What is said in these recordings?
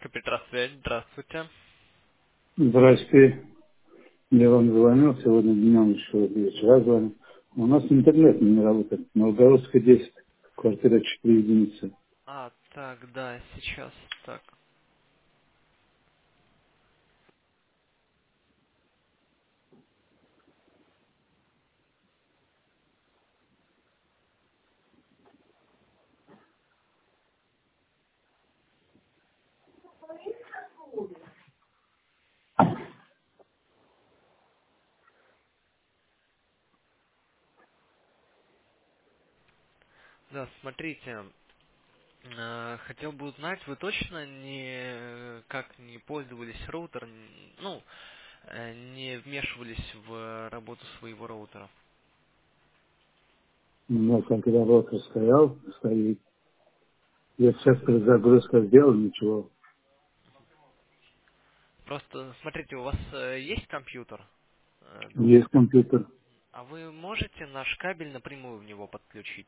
Петросвязь, здравствуйте. Здрасте. Я вам звонил сегодня днем, еще вечера звоню. У нас интернет не работает. Новгородская 10, квартира 4 единицы. Так, да, сейчас так. Да, смотрите, хотел бы узнать, вы точно не пользовались роутером, не вмешивались в работу своего роутера? У меня когда роутер стоит. Я сейчас перезагрузка сделал, ничего. Просто, смотрите, у вас есть компьютер дома? Есть компьютер. А вы можете наш кабель напрямую в него подключить?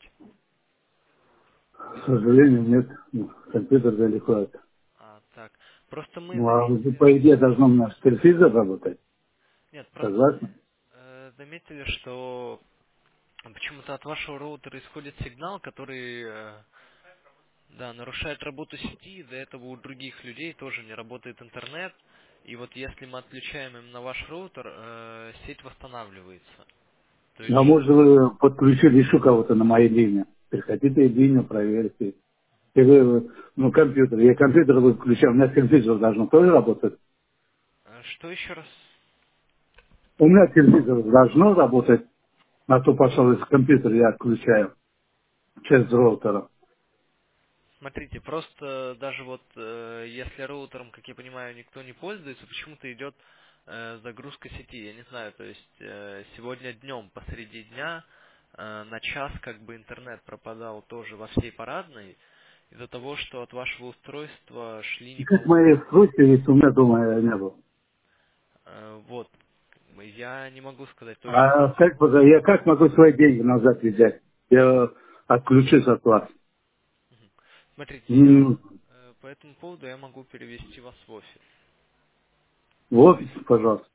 К сожалению, нет. Компьютер далеко от. Так. Просто мы Ну, а заметили, по идее что... должно у нас телевизор работать. Нет, просто мы Согласен? заметили, что почему-то от вашего роутера исходит сигнал, который, да, нарушает работу сети. Из-за этого у других людей тоже не работает интернет. И вот если мы отключаем именно ваш роутер, сеть восстанавливается. То есть, А может вы подключили еще кого-то на моей линии? Приходите в линию, проверьте. И вы, компьютер. Я компьютер выключаю. У меня компьютер должен тоже работать. что еще раз? У меня телевизор должно работать, а то, пожалуй, с компьютера я отключаю через роутера. Смотрите, просто даже вот если роутером, как я понимаю, никто не пользуется, почему-то идет загрузка сети. Я не знаю, то есть сегодня днем, посреди дня, на час как бы интернет пропадал тоже во всей парадной из-за того, что от вашего устройства шли И как мои неполные. сроки, если у меня дома не было. Вот. Я не могу сказать точно А почему. я как могу свои деньги назад взять? Я отключусь от вас. Смотрите, я М, по этому поводу я могу перевести вас в офис. В офис, пожалуйста.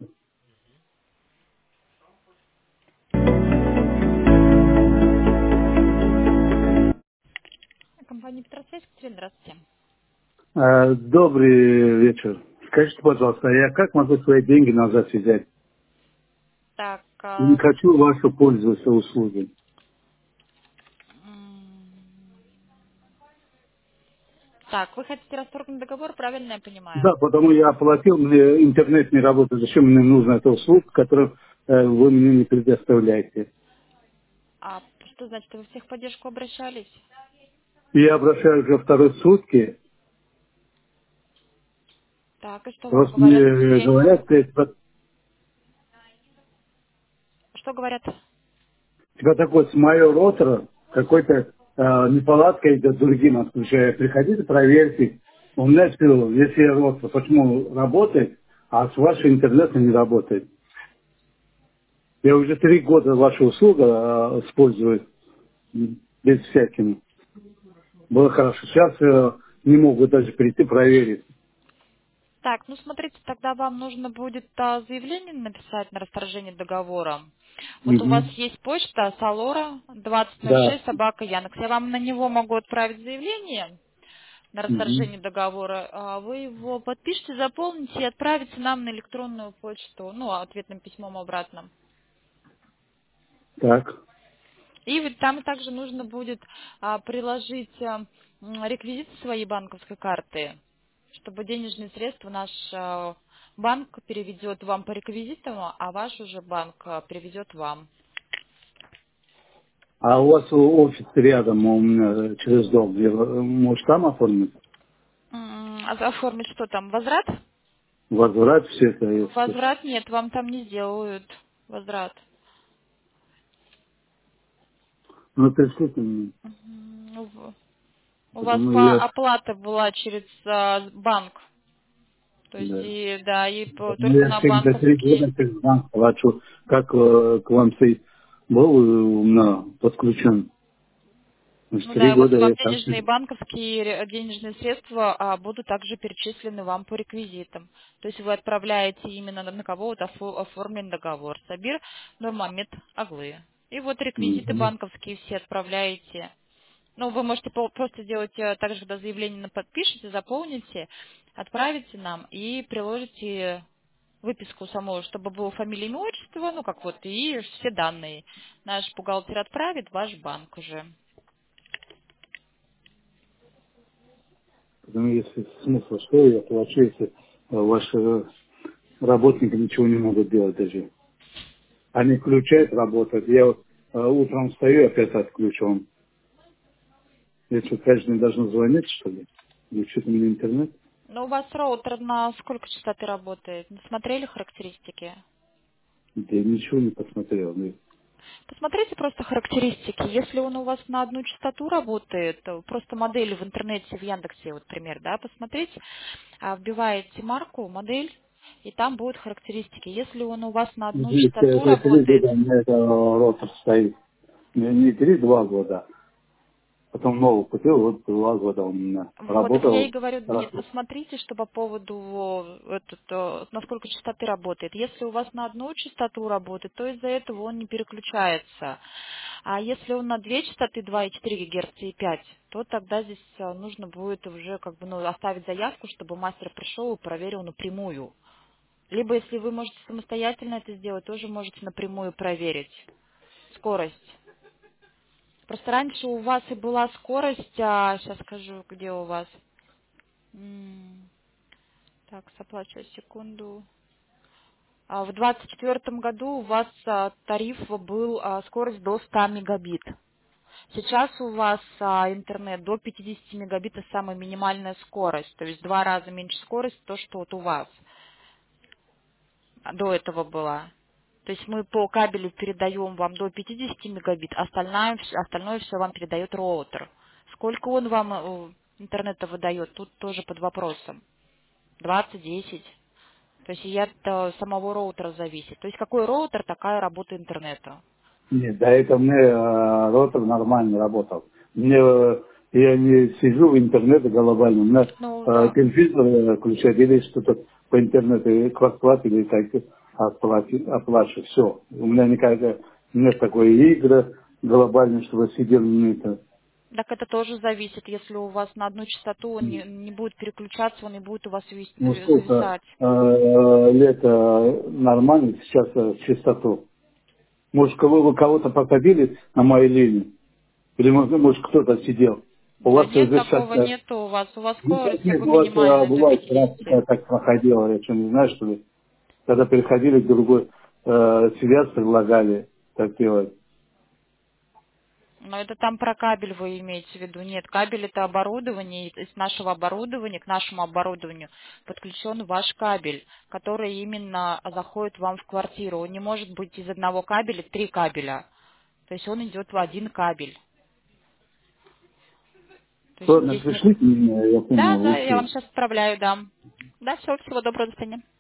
Компания Петросвязь, Катерина, здравствуйте. Добрый вечер. Скажите, пожалуйста, я как могу свои деньги назад взять? Так, Не хочу вашу пользоваться услугой. так, вы хотите расторгнуть договор, правильно я понимаю? Да, потому я оплатил, мне интернет не работает. Зачем мне нужна эта услуга, которую вы мне не предоставляете? А что значит, вы в техподдержку обращались? Я обращаюсь уже вторые сутки, Так, и что вам просто говорят мне заявление? говорят, Что говорят? типа такой с моего ротора какой-то неполадка идет другим отключая. Приходите, проверьте. У меня все, если ротор, почему работает, а с вашей интернета не работает. Я уже 3 года вашу услугу использую без всяким. Было хорошо. Сейчас не могу даже прийти проверить. Так, ну смотрите, тогда вам нужно будет заявление написать на расторжение договора. Вот у вас Мгм. есть почта Салора Да. 2006 собака Янекс. Я вам на него могу отправить заявление на Мгм. расторжение договора. Вы его подпишите, заполните и отправите нам на электронную почту, ну, ответным письмом обратно. Так. И вот там также нужно будет приложить реквизиты своей банковской карты, чтобы денежные средства наш банк переведет вам по реквизитам, а ваш уже банк переведет вам. А у вас офис рядом, у меня через дом. Я, может, там оформить? А оформить что там, возврат? Возврат все это, если. Возврат нет, вам там не сделают возврат. Ну, пришлите мне. Мгм. У вас Потому я, оплата была через банк, то есть да. и да, и только Я на 73 банковские. года через банк плачу. Как к вам был у меня подключен? Значит, Ну да, 3 и вот года вам я там денежные банковские денежные средства будут также перечислены вам по реквизитам. То есть вы отправляете именно на кого вот оформлен договор. Сабир Нурмамед Аглы. И вот реквизиты Мгм. банковские все отправляете. Ну, вы можете просто сделать так же, когда заявление подпишете, заполните, отправите нам и приложите выписку саму, чтобы было фамилия, имя, отчество, ну как вот, и все данные. Наш бухгалтер отправит в ваш банк уже. Потому если смысл, что я плачу, если ваши работники ничего не могут делать даже. Они включают, работают. Я вот утром встаю, опять отключен. Я что, каждый день должен звонить, что ли? Или что-то мне интернет? Ну, у вас роутер на сколько частоты работает? Не смотрели характеристики? Да я ничего не посмотрел. Ну, Посмотрите просто характеристики. Если он у вас на одну частоту работает, просто модели в интернете, в Яндексе, вот пример, да, посмотрите, вбиваете марку, модель, и там будут характеристики. Если он у вас на одну здесь частоту это 3 работает, года у меня это ротор стоит. Не 3, 2 года. Потом новый купил, вот 2 года он у меня вот так я и работал. говорю, нет, посмотрите, что по поводу насколько частоты работает. Если у вас на одну частоту работает, то из-за этого он не переключается. А если он на две частоты 2,4 ГГц и 5, то тогда здесь нужно будет уже как бы, оставить заявку, чтобы мастер пришел и проверил напрямую. Либо если вы можете самостоятельно это сделать, тоже можете напрямую проверить скорость. Просто раньше у вас и была скорость, сейчас скажу, где у вас. Так, оплачиваю секунду. В 2024 году у вас тариф был скорость до 100 мегабит. Сейчас у вас интернет до 50 мегабит это самая минимальная скорость, то есть в 2 раза меньше скорость, то, что вот у вас до этого была. То есть мы по кабелю передаем вам до 50 мегабит, остальное все вам передает роутер. Сколько он вам интернета выдает, тут тоже под вопросом. 20, 10. То есть и от самого роутера зависит. То есть какой роутер, такая работа интернета. Нет, до этого мне ротор нормально работал. Мне, я не сижу в интернете глобально. У меня Ну да. компьютер включает или что-то по интернету, или квартплат, или так оплачу. Все. У меня никакая нет такой игры глобальной, чтобы сидел на это. Так это тоже зависит. Если у вас на одну частоту он не будет переключаться, он не будет у вас Ну сколько зависать. лет нормально сейчас частоту? Может, кого-то посадили на моей линии? Или, может, кто-то сидел? У Да вас нет, уже сейчас... такого нету у вас. У вас Никак скорость как нет, бы у вас минимальная до бывает, раз 50. так проходило, я что, не знаю, что ли? Когда переходили к другой связь, предлагали так делать. Но это там про кабель вы имеете в виду. Нет, кабель это оборудование, и из нашего оборудования к нашему оборудованию подключен ваш кабель, который именно заходит вам в квартиру. Он не может быть из одного кабеля 3 кабеля. То есть он идет в один кабель. То есть Ладно, здесь нет... пришлите мне, я Да, понял, да, я вам лучше. сейчас отправляю, да. Да, все, всего доброго, до свидания.